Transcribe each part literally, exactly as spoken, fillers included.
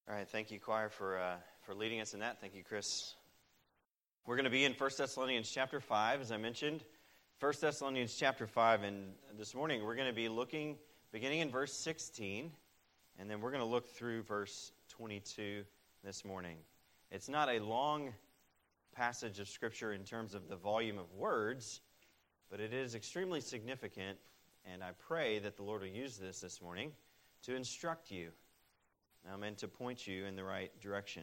All right, thank you, choir, for uh, for leading us in that. Thank you, Chris. We're going to be in First Thessalonians chapter five, as I mentioned. First Thessalonians chapter five, and this morning we're going to be looking, beginning in verse sixteen, and then we're going to look through verse twenty-two this morning. It's not a long passage of Scripture in terms of the volume of words, but it is extremely significant, and I pray that the Lord will use this this morning to instruct you. I'm meant to point you in the right direction.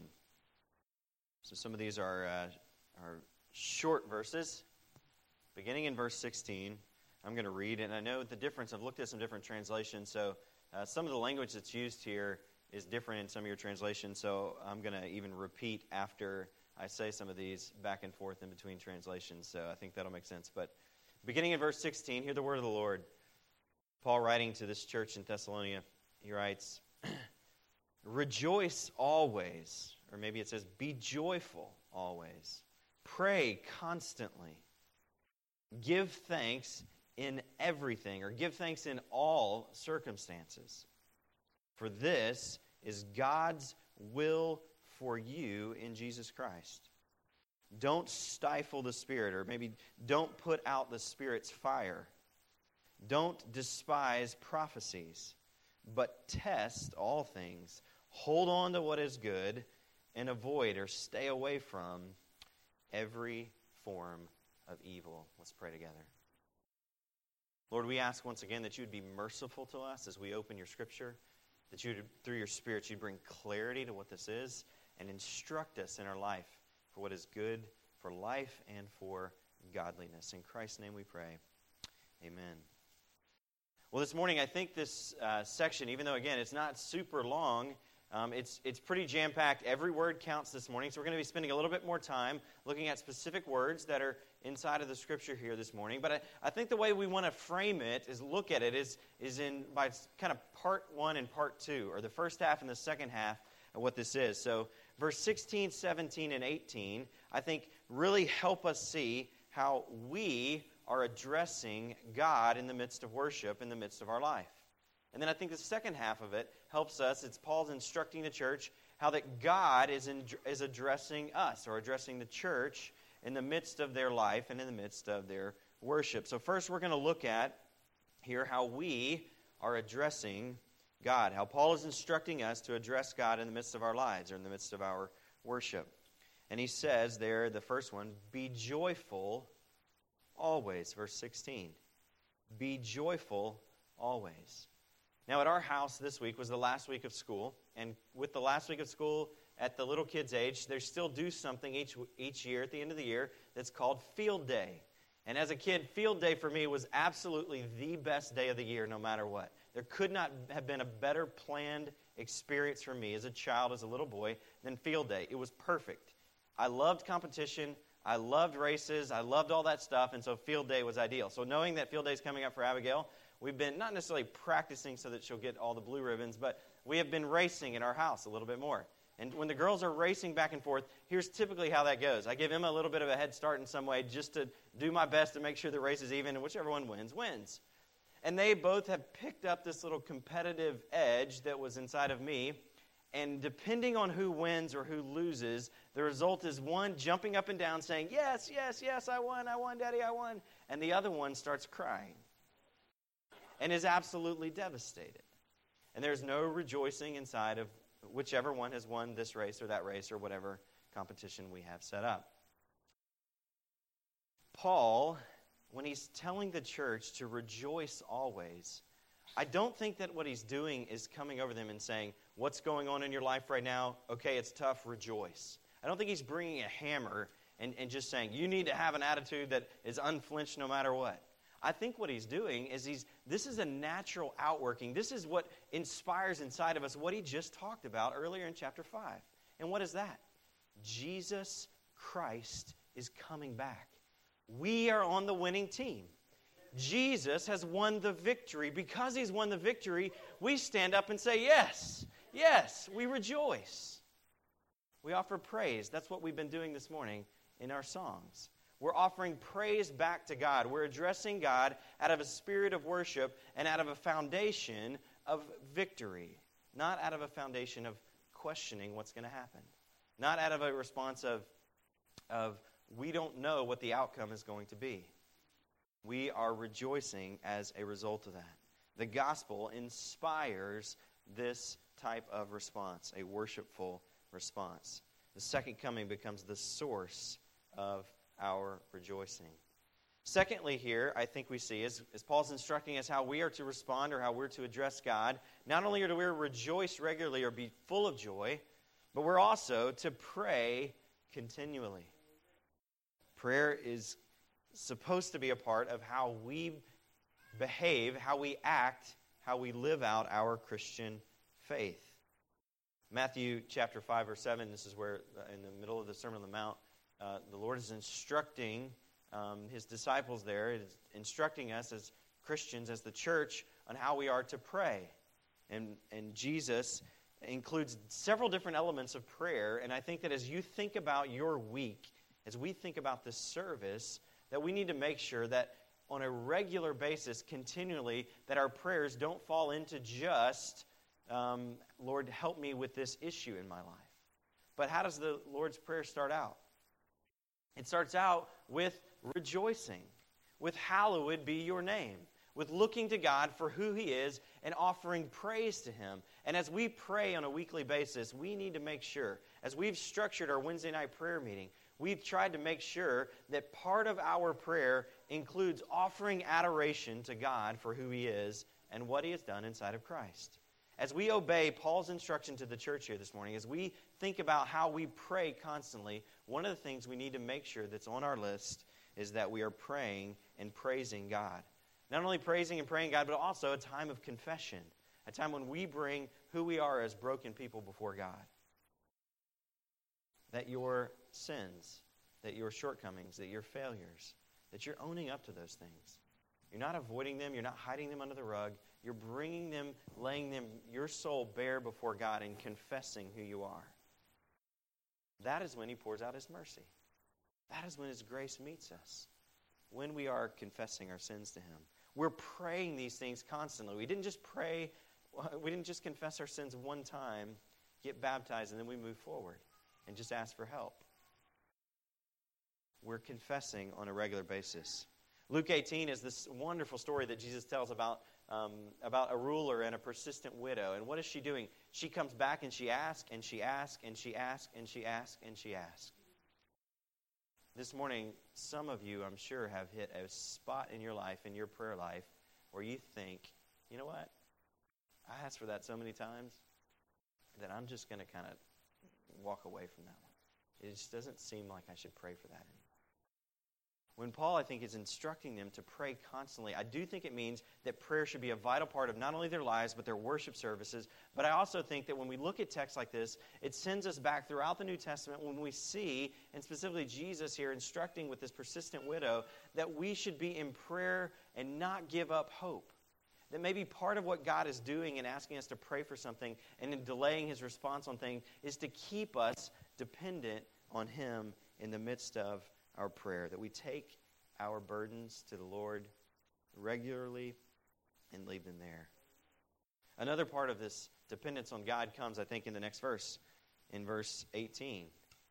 So some of these are uh, are short verses. Beginning in verse sixteen, I'm going to read, and I know the difference. I've looked at some different translations, so uh, some of the language that's used here is different in some of your translations, so I'm going to even repeat after I say some of these back and forth in between translations, so I think that'll make sense. But beginning in verse sixteen, hear the word of the Lord. Paul writing to this church in Thessalonica, he writes, "Rejoice always," or maybe it says, "Be joyful always. Pray constantly. Give thanks in everything," or give thanks in all circumstances. "For this is God's will for you in Jesus Christ. Don't stifle the Spirit," or maybe don't put out the Spirit's fire. "Don't despise prophecies, but test all things. Hold on to what is good, and avoid or stay away from every form of evil." Let's pray together. Lord, we ask once again that you would be merciful to us as we open your Scripture, that you, through your Spirit, you'd bring clarity to what this is and instruct us in our life for what is good, for life, and for godliness. In Christ's name we pray. Amen. Well, this morning, I think this uh, section, even though, again, it's not super long, um, it's it's pretty jam-packed. Every word counts this morning, so we're going to be spending a little bit more time looking at specific words that are inside of the Scripture here this morning. But I, I think the way we want to frame it, is look at it, is, is in by kind of part one and part two, or the first half and the second half of what this is. So verse sixteen, seventeen, and eighteen, I think, really help us see how we are addressing God in the midst of worship, in the midst of our life. And then I think the second half of it helps us, it's Paul's instructing the church, how that God is, in, is addressing us, or addressing the church in the midst of their life and in the midst of their worship. So first we're going to look at here how we are addressing God, how Paul is instructing us to address God in the midst of our lives, or in the midst of our worship. And he says there, the first one, "Be joyful always," verse sixteen. "Be joyful always." Now, at our house this week was the last week of school, and with the last week of school at the little kids' age, they still do something each each year at the end of the year that's called Field Day. And as a kid, Field Day for me was absolutely the best day of the year, no matter what. There could not have been a better planned experience for me as a child, as a little boy, than Field Day. It was perfect. I loved competition. I loved races. I loved all that stuff, and so Field Day was ideal. So knowing that Field Day is coming up for Abigail, we've been not necessarily practicing so that she'll get all the blue ribbons, but we have been racing in our house a little bit more. And when the girls are racing back and forth, here's typically how that goes. I give Emma a little bit of a head start in some way just to do my best to make sure the race is even, and whichever one wins, wins. And they both have picked up this little competitive edge that was inside of me. And depending on who wins or who loses, the result is one jumping up and down saying, "Yes, yes, yes, I won, I won, Daddy, I won." And the other one starts crying and is absolutely devastated. And there's no rejoicing inside of whichever one has won this race or that race or whatever competition we have set up. Paul, when he's telling the church to rejoice always, I don't think that what he's doing is coming over them and saying, "What's going on in your life right now? Okay, it's tough, rejoice." I don't think he's bringing a hammer and, and just saying, "You need to have an attitude that is unflinched no matter what." I think what he's doing is he's, this is a natural outworking. This is what inspires inside of us what he just talked about earlier in chapter five. And what is that? Jesus Christ is coming back. We are on the winning team. Jesus has won the victory. Because he's won the victory, we stand up and say, "Yes, yes," we rejoice. We offer praise. That's what we've been doing this morning in our songs. We're offering praise back to God. We're addressing God out of a spirit of worship and out of a foundation of victory, not out of a foundation of questioning what's going to happen. Not out of a response of, of we don't know what the outcome is going to be. We are rejoicing as a result of that. The gospel inspires this type of response, a worshipful response. The second coming becomes the source of our rejoicing. Secondly here, I think we see, as, as Paul's instructing us how we are to respond or how we're to address God, not only are we to rejoice regularly or be full of joy, but we're also to pray continually. Prayer is supposed to be a part of how we behave, how we act, how we live out our Christian faith. Matthew chapter five, verse seven, this is where in the middle of the Sermon on the Mount, uh, the Lord is instructing um, His disciples there, is instructing us as Christians, as the church, on how we are to pray. And, and Jesus includes several different elements of prayer, and I think that as you think about your week, as we think about this service, that we need to make sure that on a regular basis, continually, that our prayers don't fall into just, um, Lord, help me with this issue in my life. But how does the Lord's Prayer start out? It starts out with rejoicing, with hallowed be your name, with looking to God for who He is and offering praise to Him. And as we pray on a weekly basis, we need to make sure, as we've structured our Wednesday night prayer meeting, we've tried to make sure that part of our prayer includes offering adoration to God for who He is and what He has done inside of Christ. As we obey Paul's instruction to the church here this morning, as we think about how we pray constantly, one of the things we need to make sure that's on our list is that we are praying and praising God. Not only praising and praying God, but also a time of confession, a time when we bring who we are as broken people before God. That your sins, that your shortcomings, that your failures, that you're owning up to those things. You're not avoiding them. You're not hiding them under the rug. You're bringing them, laying them, your soul bare before God and confessing who you are. That is when He pours out His mercy. That is when His grace meets us. When we are confessing our sins to Him. We're praying these things constantly. We didn't just pray, we didn't just confess our sins one time, get baptized, and then we move forward and just ask for help. We're confessing on a regular basis. Luke eighteen is this wonderful story that Jesus tells about um, about a ruler and a persistent widow. And what is she doing? She comes back and she asks, and she asks, and she asks, and she asks, and she asks. This morning, some of you, I'm sure, have hit a spot in your life, in your prayer life, where you think, you know what? I asked for that so many times that I'm just going to kind of walk away from that one. It just doesn't seem like I should pray for that anymore. When Paul, I think, is instructing them to pray constantly, I do think it means that prayer should be a vital part of not only their lives, but their worship services. But I also think that when we look at texts like this, it sends us back throughout the New Testament when we see, and specifically Jesus here instructing with this persistent widow, that we should be in prayer and not give up hope. That maybe part of what God is doing in asking us to pray for something and in delaying His response on things is to keep us dependent on Him in the midst of our prayer, that we take our burdens to the Lord regularly and leave them there. Another part of this dependence on God comes, I think, in the next verse, in verse eighteen.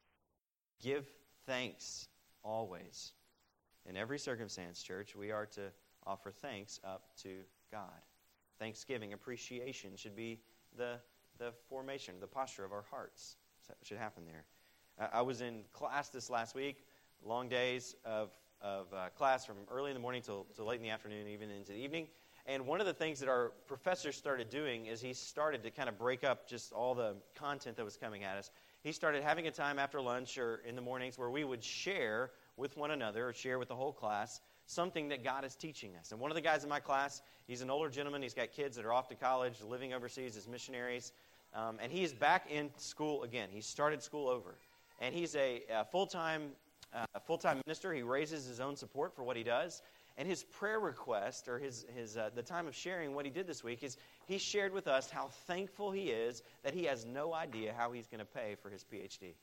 Give thanks always. In every circumstance, church, we are to offer thanks up to God. Thanksgiving, appreciation should be the, the formation, the posture of our hearts. That should happen there. I was in class this last week. Long days of, of uh, class from early in the morning till, till late in the afternoon, even into the evening. And one of the things that our professor started doing is he started to kind of break up just all the content that was coming at us. He started having a time after lunch or in the mornings where we would share with one another or share with the whole class something that God is teaching us. And one of the guys in my class, he's an older gentleman. He's got kids that are off to college, living overseas as missionaries. Um, and he is back in school again. He started school over. And he's a, a full-time Uh, a full-time minister. He raises his own support for what he does. And his prayer request, or his his uh, the time of sharing what he did this week, is he shared with us how thankful he is that he has no idea how he's going to pay for his P H D.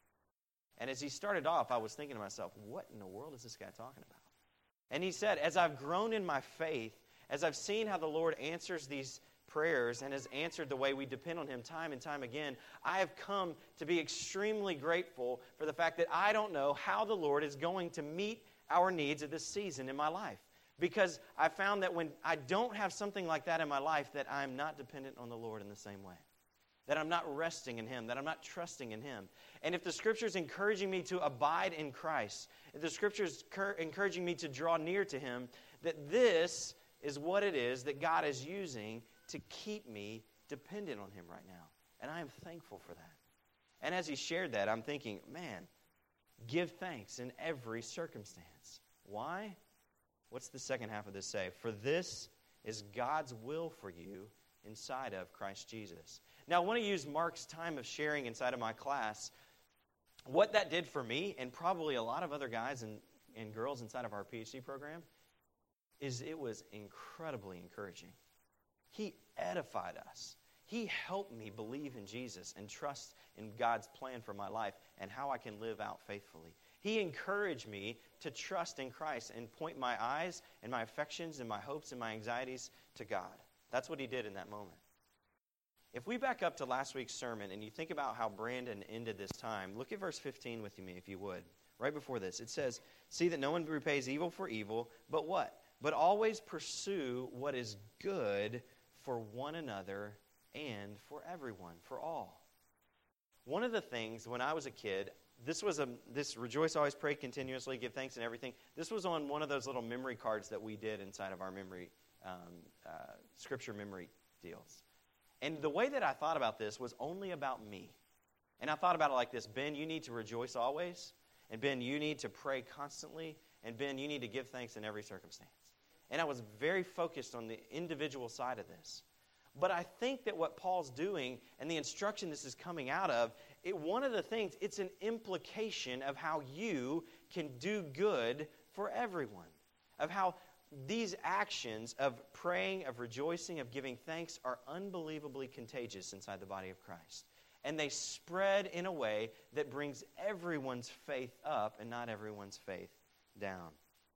And as he started off, I was thinking to myself, what in the world is this guy talking about? And he said, as I've grown in my faith, as I've seen how the Lord answers these prayers and has answered the way we depend on Him time and time again, I have come to be extremely grateful for the fact that I don't know how the Lord is going to meet our needs at this season in my life. Because I found that when I don't have something like that in my life, that I'm not dependent on the Lord in the same way. That I'm not resting in Him, that I'm not trusting in Him. And if the Scripture is encouraging me to abide in Christ, if the Scripture is encouraging me to draw near to Him, that this is what it is that God is using to keep me dependent on Him right now. And I am thankful for that. And as he shared that, I'm thinking, man, give thanks in every circumstance. Why? What's the second half of this say? For this is God's will for you inside of Christ Jesus. Now, I want to use Mark's time of sharing inside of my class. What that did for me, and probably a lot of other guys and, and girls inside of our PhD program, is it was incredibly encouraging. He edified us. He helped me believe in Jesus and trust in God's plan for my life and how I can live out faithfully. He encouraged me to trust in Christ and point my eyes and my affections and my hopes and my anxieties to God. That's what he did in that moment. If we back up to last week's sermon and you think about how Brandon ended this time, look at verse fifteen with me if you would. Right before this, it says, see that no one repays evil for evil, but what? But always pursue what is good for one another and for everyone, for all. One of the things when I was a kid, this was a this rejoice, always pray continuously, give thanks and everything. This was on one of those little memory cards that we did inside of our memory um, uh, scripture memory deals. And the way that I thought about this was only about me. And I thought about it like this: Ben, you need to rejoice always, and Ben, you need to pray constantly, and Ben, you need to give thanks in every circumstance. And I was very focused on the individual side of this. But I think that what Paul's doing and the instruction this is coming out of, it, one of the things, it's an implication of how you can do good for everyone. Of how these actions of praying, of rejoicing, of giving thanks are unbelievably contagious inside the body of Christ. And they spread in a way that brings everyone's faith up and not everyone's faith down.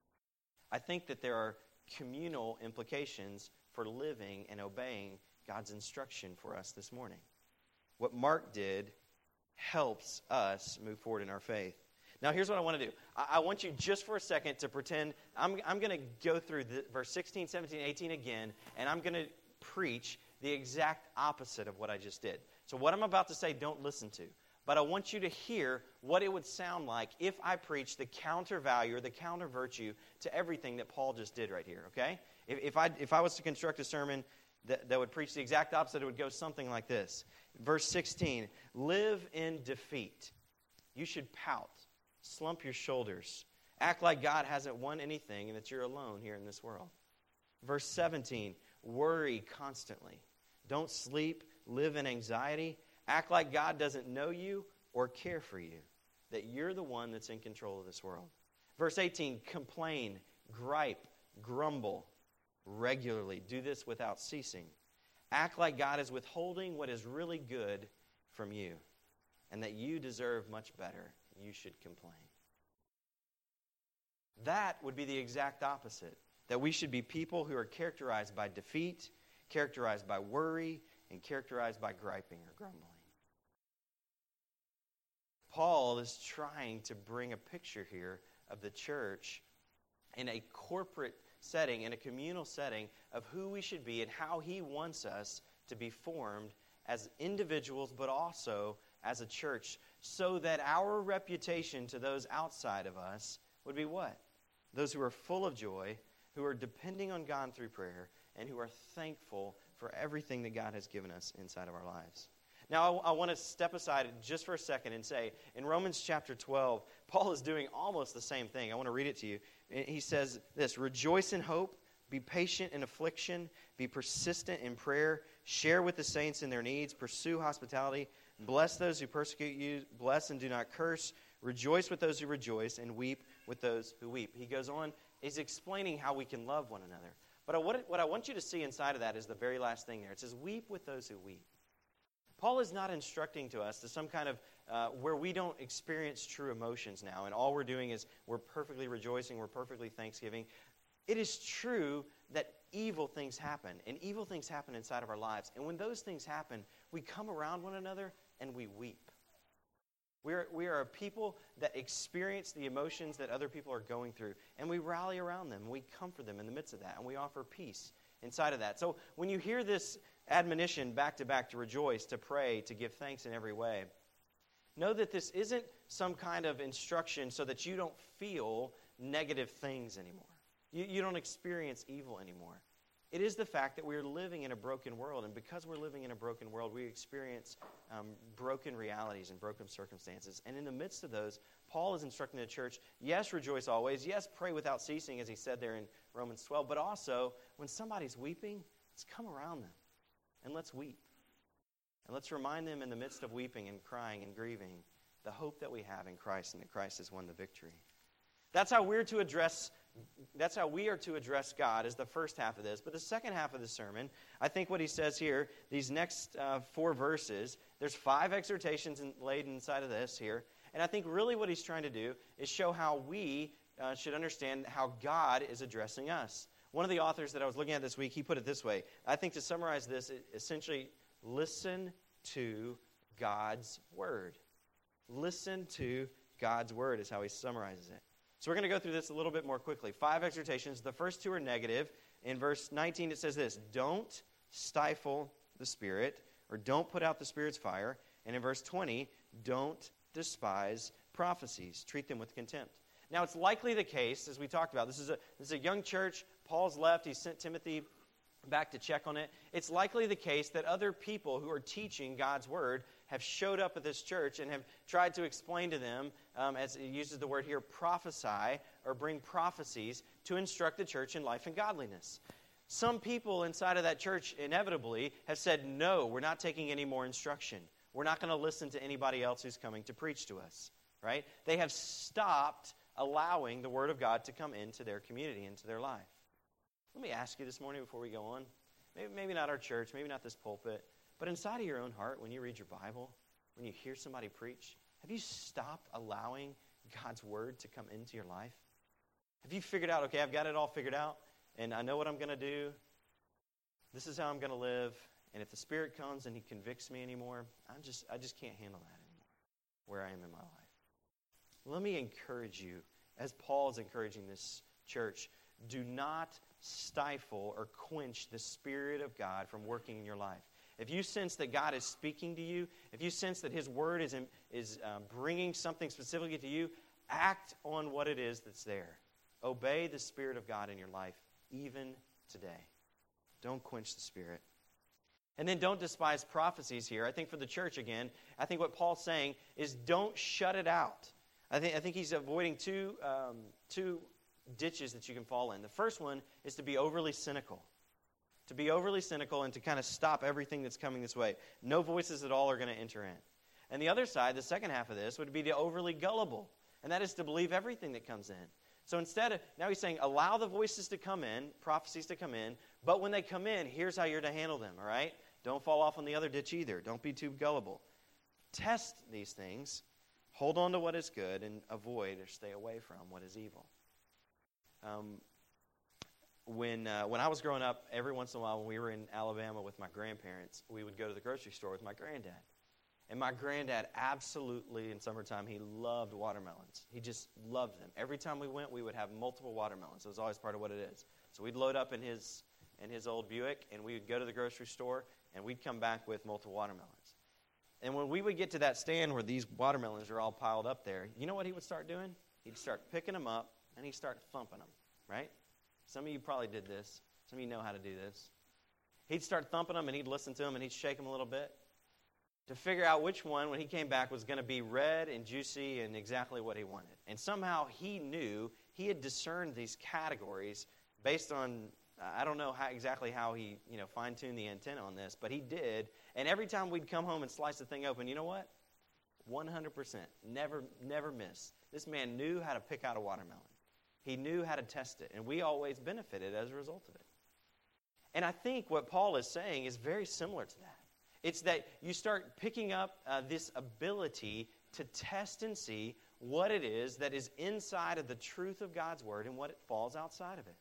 I think that there are communal implications for living and obeying God's instruction for us this morning. What Mark did helps us move forward in our faith. Now, here's what I want to do. I, I want you just for a second to pretend, I'm, I'm going to go through the, verse sixteen, seventeen, eighteen again, and I'm going to preach the exact opposite of what I just did. So what I'm about to say, don't listen to. But I want you to hear what it would sound like if I preached the counter value or the counter virtue to everything that Paul just did right here, okay? If, if, I, if I was to construct a sermon that, that would preach the exact opposite, it would go something like this. Verse sixteen, live in defeat. You should pout, slump your shoulders, act like God hasn't won anything and that you're alone here in this world. Verse seventeen, worry constantly. Don't sleep, live in anxiety. Act like God doesn't know you or care for you, that you're the one that's in control of this world. Verse eighteen, complain, gripe, grumble regularly. Do this without ceasing. Act like God is withholding what is really good from you and that you deserve much better. You should complain. That would be the exact opposite, that we should be people who are characterized by defeat, characterized by worry, and characterized by griping or grumbling. Paul is trying to bring a picture here of the church in a corporate setting, in a communal setting, of who we should be and how he wants us to be formed as individuals, but also as a church, so that our reputation to those outside of us would be what? Those who are full of joy, who are depending on God through prayer, and who are thankful for everything that God has given us inside of our lives. Now, I, I want to step aside just for a second and say, in Romans chapter twelve, Paul is doing almost the same thing. I want to read it to you. He says this: rejoice in hope, be patient in affliction, be persistent in prayer, share with the saints in their needs, pursue hospitality, bless those who persecute you, bless and do not curse, rejoice with those who rejoice, and weep with those who weep. He goes on, he's explaining how we can love one another. But what, what I want you to see inside of that is the very last thing there. It says, weep with those who weep. Paul is not instructing to us to some kind of, uh, where we don't experience true emotions now, and all we're doing is we're perfectly rejoicing, we're perfectly thanksgiving. It is true that evil things happen. And evil things happen inside of our lives. And when those things happen, we come around one another and we weep. We are, we are a people that experience the emotions that other people are going through. And we rally around them. We comfort them in the midst of that. And we offer peace inside of that. So when you hear this admonition back to back to rejoice, to pray, to give thanks in every way, know that this isn't some kind of instruction so that you don't feel negative things anymore. You, you don't experience evil anymore. It is the fact that we're living in a broken world, and because we're living in a broken world, we experience um, broken realities and broken circumstances. And in the midst of those, Paul is instructing the church, yes, rejoice always, yes, pray without ceasing, as he said there in Romans twelve, but also, when somebody's weeping, let's come around them, and let's weep. And let's remind them in the midst of weeping and crying and grieving the hope that we have in Christ and that Christ has won the victory. That's how we're to address That's how we are to address God, is the first half of this. But the second half of the sermon, I think what he says here, these next uh, four verses, there's five exhortations in, laid inside of this here. And I think really what he's trying to do is show how we uh, should understand how God is addressing us. One of the authors that I was looking at this week, he put it this way. I think to summarize this, it, essentially, listen to God's word. Listen to God's word is how he summarizes it. So we're going to go through this a little bit more quickly. Five exhortations. The first two are negative. In verse nineteen, it says this: don't stifle the Spirit, or don't put out the Spirit's fire. And in verse twenty, don't despise prophecies. Treat them with contempt. Now, it's likely the case, as we talked about, this is a, this is a young church. Paul's left. He sent Timothy back to check on it. It's likely the case that other people who are teaching God's word have showed up at this church and have tried to explain to them, um, as it uses the word here, prophesy or bring prophecies to instruct the church in life and godliness. Some people inside of that church inevitably have said, no, we're not taking any more instruction. We're not going to listen to anybody else who's coming to preach to us, right? They have stopped allowing the word of God to come into their community, into their life. Let me ask you this morning before we go on, maybe, maybe not our church, maybe not this pulpit, but inside of your own heart, when you read your Bible, when you hear somebody preach, have you stopped allowing God's word to come into your life? Have you figured out, okay, I've got it all figured out, and I know what I'm going to do. This is how I'm going to live. And if the Spirit comes and he convicts me anymore, I'm just, I just can't handle that anymore, where I am in my life. Let me encourage you, as Paul is encouraging this church, do not stifle or quench the Spirit of God from working in your life. If you sense that God is speaking to you, if you sense that his word is, in, is um, bringing something specifically to you, act on what it is that's there. Obey the Spirit of God in your life, even today. Don't quench the Spirit. And then don't despise prophecies here. I think for the church, again, I think what Paul's saying is don't shut it out. I think, I think he's avoiding two, um, two ditches that you can fall in. The first one is to be overly cynical. To be overly cynical and to kind of stop everything that's coming this way. No voices at all are going to enter in. And the other side, the second half of this, would be the overly gullible. And that is to believe everything that comes in. So instead of, now he's saying, allow the voices to come in, prophecies to come in, but when they come in, here's how you're to handle them, all right? Don't fall off on the other ditch either. Don't be too gullible. Test these things, hold on to what is good, and avoid or stay away from what is evil. Um, when uh, when I was growing up, every once in a while when we were in Alabama with my grandparents, we would go to the grocery store with my granddad. And my granddad absolutely, in summertime, he loved watermelons. He just loved them. Every time we went, we would have multiple watermelons. It was always part of what it is. So we'd load up in his in his old Buick, and we would go to the grocery store, and we'd come back with multiple watermelons. And when we would get to that stand where these watermelons are all piled up there, you know what he would start doing? He'd start picking them up, and he'd start thumping them, right? Some of you probably did this. Some of you know how to do this. He'd start thumping them, and he'd listen to them, and he'd shake them a little bit to figure out which one, when he came back, was going to be red and juicy and exactly what he wanted. And somehow he knew, he had discerned these categories based on, I don't know how exactly how he, you know, fine-tuned the antenna on this, but he did. And every time we'd come home and slice the thing open, you know what? one hundred percent. Never, never miss. This man knew how to pick out a watermelon. He knew how to test it, and we always benefited as a result of it. And I think what Paul is saying is very similar to that. It's that you start picking up uh, this ability to test and see what it is that is inside of the truth of God's word and what it falls outside of it.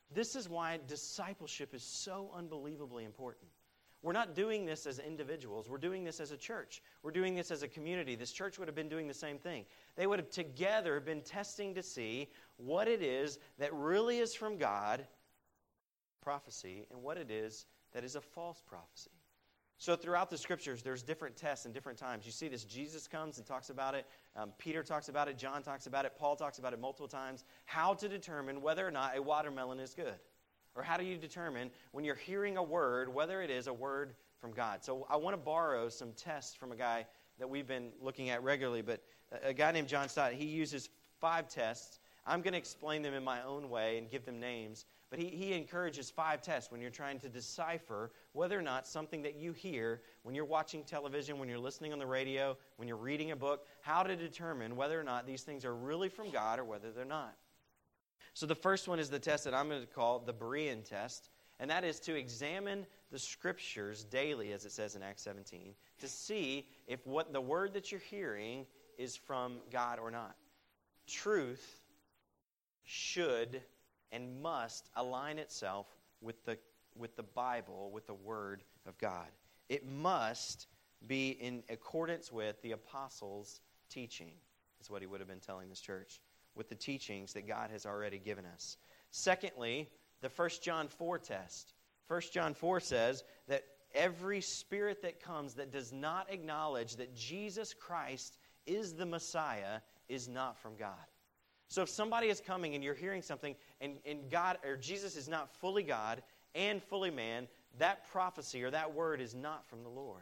This is why discipleship is so unbelievably important. We're not doing this as individuals. We're doing this as a church. We're doing this as a community. This church would have been doing the same thing. They would have together been testing to see what it is that really is from God, prophecy, and what it is that is a false prophecy. So throughout the Scriptures, there's different tests and different times. You see this, Jesus comes and talks about it. Um, Peter talks about it. John talks about it. Paul talks about it multiple times. How to determine whether or not a watermelon is good. Or how do you determine when you're hearing a word, whether it is a word from God? So I want to borrow some tests from a guy that we've been looking at regularly, but a guy named John Stott, he uses five tests. I'm going to explain them in my own way and give them names, but he, he encourages five tests when you're trying to decipher whether or not something that you hear when you're watching television, when you're listening on the radio, when you're reading a book, how to determine whether or not these things are really from God or whether they're not. So the first one is the test that I'm going to call the Berean test, and that is to examine the Scriptures daily, as it says in Acts seventeen, to see if what the word that you're hearing is from God or not. Truth should and must align itself with the with the Bible, with the Word of God. It must be in accordance with the apostles' teaching, is what he would have been telling this church, with the teachings that God has already given us. Secondly, the First John four test. First John four says that every spirit that comes that does not acknowledge that Jesus Christ is the Messiah is not from God. So if somebody is coming and you're hearing something and, and God or Jesus is not fully God and fully man, that prophecy or that word is not from the Lord.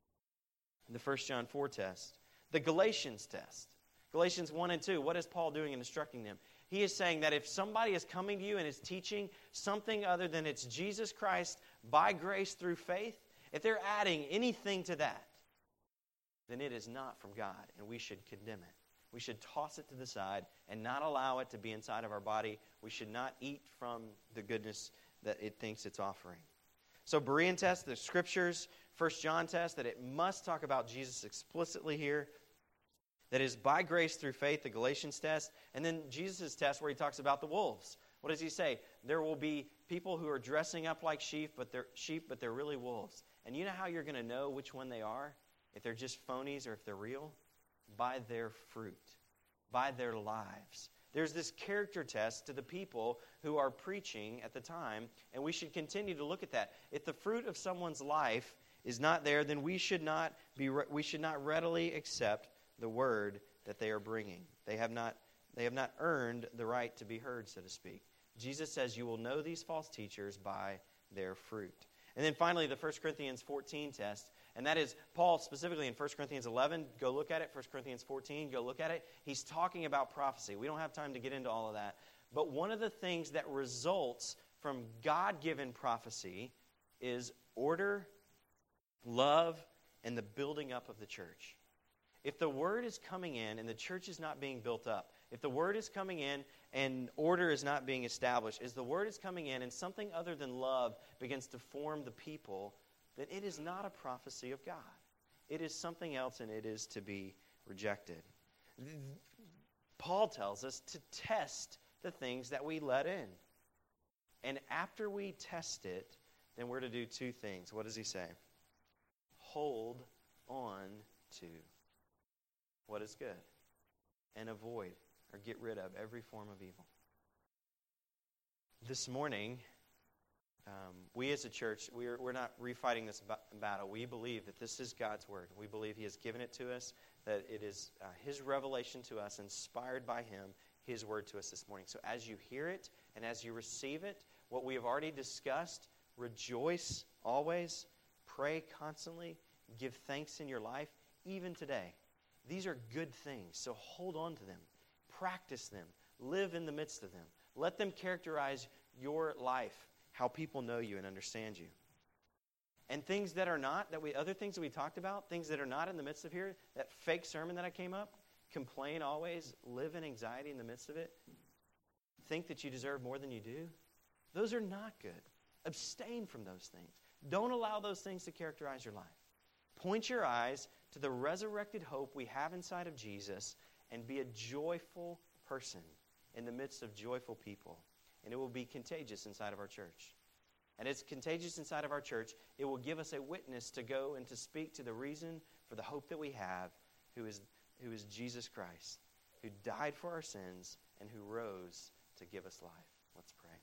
The First John four test. The Galatians test. Galatians one and two, what is Paul doing in instructing them? He is saying that if somebody is coming to you and is teaching something other than it's Jesus Christ by grace through faith, if they're adding anything to that, then it is not from God, and we should condemn it. We should toss it to the side and not allow it to be inside of our body. We should not eat from the goodness that it thinks it's offering. So Berean test, the Scriptures, First John test, that it must talk about Jesus explicitly here. That is by grace through faith, the Galatians test. And then Jesus' test where he talks about the wolves. What does he say? There will be people who are dressing up like sheep, but they're sheep, but they're really wolves. And you know how you're going to know which one they are? If they're just phonies or if they're real? By their fruit, by their lives. There's this character test to the people who are preaching at the time, and we should continue to look at that. If the fruit of someone's life is not there, then we should not be we should not readily accept the word that they are bringing. They have not they have not earned the right to be heard, so to speak. Jesus says you will know these false teachers by their fruit. And then finally, the First Corinthians fourteen test, and that is Paul specifically in First Corinthians eleven. Go look at it. First Corinthians fourteen, go look at it. He's talking about prophecy. We don't have time to get into all of that. But one of the things that results from God-given prophecy is order, love, and the building up of the church. If the word is coming in and the church is not being built up, if the word is coming in and order is not being established, as the word is coming in and something other than love begins to form the people, then it is not a prophecy of God. It is something else, and it is to be rejected. Paul tells us to test the things that we let in. And after we test it, then we're to do two things. What does he say? Hold on to what is good and avoid or get rid of every form of evil. This morning, um, we as a church, we're, we're not refighting this battle. We believe that this is God's word. We believe he has given it to us, that it is uh, his revelation to us, inspired by him, his word to us this morning. So as you hear it and as you receive it, what we have already discussed, rejoice always, pray constantly, give thanks in your life, even today. These are good things, so hold on to them. Practice them. Live in the midst of them. Let them characterize your life, how people know you and understand you. And things that are not, that we other things that we talked about, things that are not in the midst of here, that fake sermon that I came up, complain always, live in anxiety in the midst of it, think that you deserve more than you do, those are not good. Abstain from those things. Don't allow those things to characterize your life. Point your eyes to the resurrected hope we have inside of Jesus and be a joyful person in the midst of joyful people. and it will be contagious inside of our church. And it's contagious inside of our church. It will give us a witness to go and to speak to the reason for the hope that we have, who is, who is Jesus Christ, who died for our sins and who rose to give us life. Let's pray.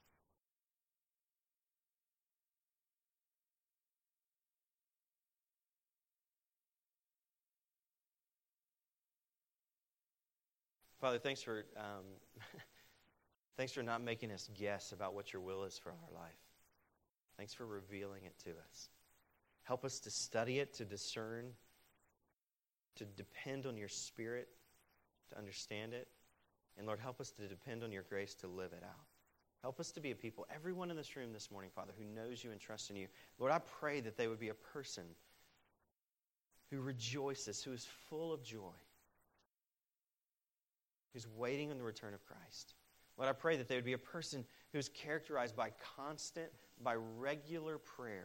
Father, thanks for um, thanks for not making us guess about what your will is for our life. Thanks for revealing it to us. Help us to study it, to discern, to depend on your Spirit, to understand it. And Lord, help us to depend on your grace to live it out. Help us to be a people, everyone in this room this morning, Father, who knows you and trusts in you. Lord, I pray that they would be a person who rejoices, who is full of joy, who's waiting on the return of Christ. Lord, I pray that they would be a person who's characterized by constant, by regular prayer.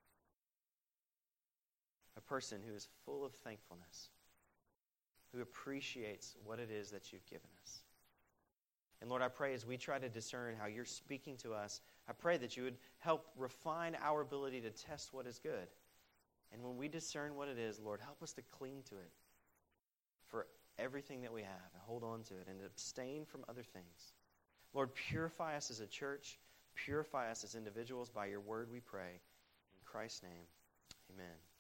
A person who is full of thankfulness, who appreciates what it is that you've given us. And Lord, I pray as we try to discern how you're speaking to us, I pray that you would help refine our ability to test what is good. And when we discern what it is, Lord, help us to cling to it for everything that we have and hold on to it and abstain from other things. Lord, purify us as a church. Purify us as individuals by your word, we pray. In Christ's name, amen.